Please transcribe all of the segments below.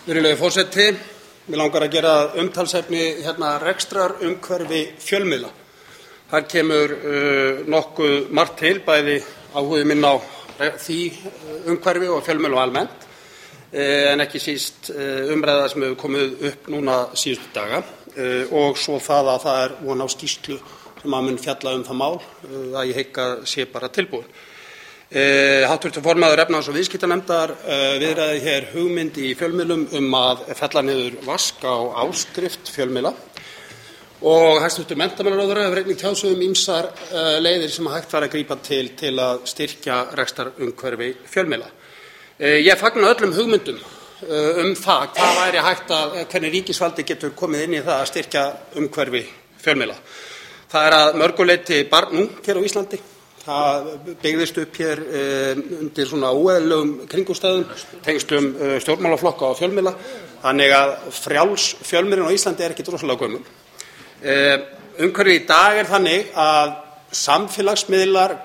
Virðulegi forseti, mig langar að gera umtalsefni rekstrarumhverfi fjölmiðla. Þar kemur nokkuð margt til, bæði áhugi minn á því umhverfi og fjölmiðlum almennt, en ekki síst umræða sem hefur komið upp núna síðustu daga og svo það að það von á skýrslu sem að mun fjalla það mál að ég hygg að sé bara tilbúin. Háttvirtur formaður efnahags- og viðskiptanefndar viðraði hér hugmynd í fjölmiðlum að fella niður vask á áskrift fjölmiðla og hæstv. Menntamálaráðherra hefur einnig tjáð sig ýmsar leiðir sem hægt var að grípa til að styrkja rekstrarumhverfi fjölmiðla. Ég fagna öllum hugmyndum það hvað væri hægt hvernig ríkisvaldi getur komið inn í það að styrkja umhverfi fjölmiðla. Það að mörgu leyti barnung hér á Íslandi. Það byggðist upp hér undir svona óeðlilegum kringumstæðum, tengslum stjórnmálaflokka og fjölmiðla, þannig að frjáls fjölmiðlun á Íslandi ekki rosalega gömul. Umhverfið í dag þannig að samfélagsmiðlar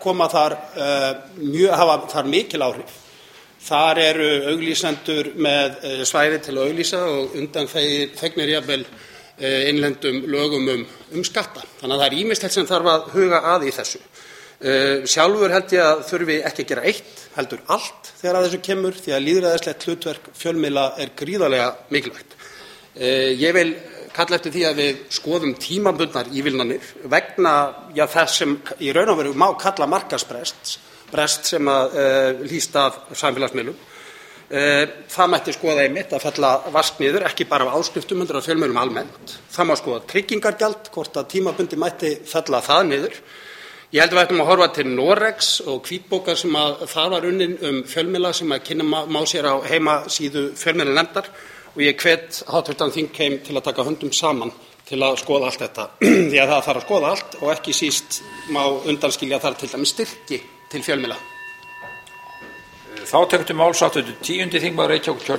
hafa þar mikil áhrif. Þar eru auglýsendur með svæði til að auglýsa og undanþegnir jafnvel innlendum lögum skatta. Þannig að það ýmislegt sem þarf að huga að í þessu. Sjálfur held ég að þurfi ekki að gera eitt, heldur allt þegar að þessu kemur, því að lýðræðislegt hlutverk fjölmiðla gríðarlega mikilvægt. Ég vil kalla eftir því að við skoðum tímabundnar ívilnanir vegna þess sem í raun og veru má kalla markaðsbrest sem hlýst af samfélagsmiðlum. Það mætti skoða einmitt að fella vask niður, ekki bara af áskriftum heldur af fjölmiðlum almennt. Það má skoða tryggingargjald, hvort að tímabundi mætti fella það niður. Ég held að við ættum að horfa til Noregs og hvítbókar sem þar var unnin fjölmiðla sem að kynna má sér á heimasíðu fjölmiðlanefndar og ég hvet hv. þingheim til að taka höndum saman til að skoða allt þetta, því að það þarf að skoða allt og ekki síst má undanskilja þar til dæmis styrki til fjölmiðla. Þá tekur til máls hv. 10. þingmaður Reykjavíkurkjördæmis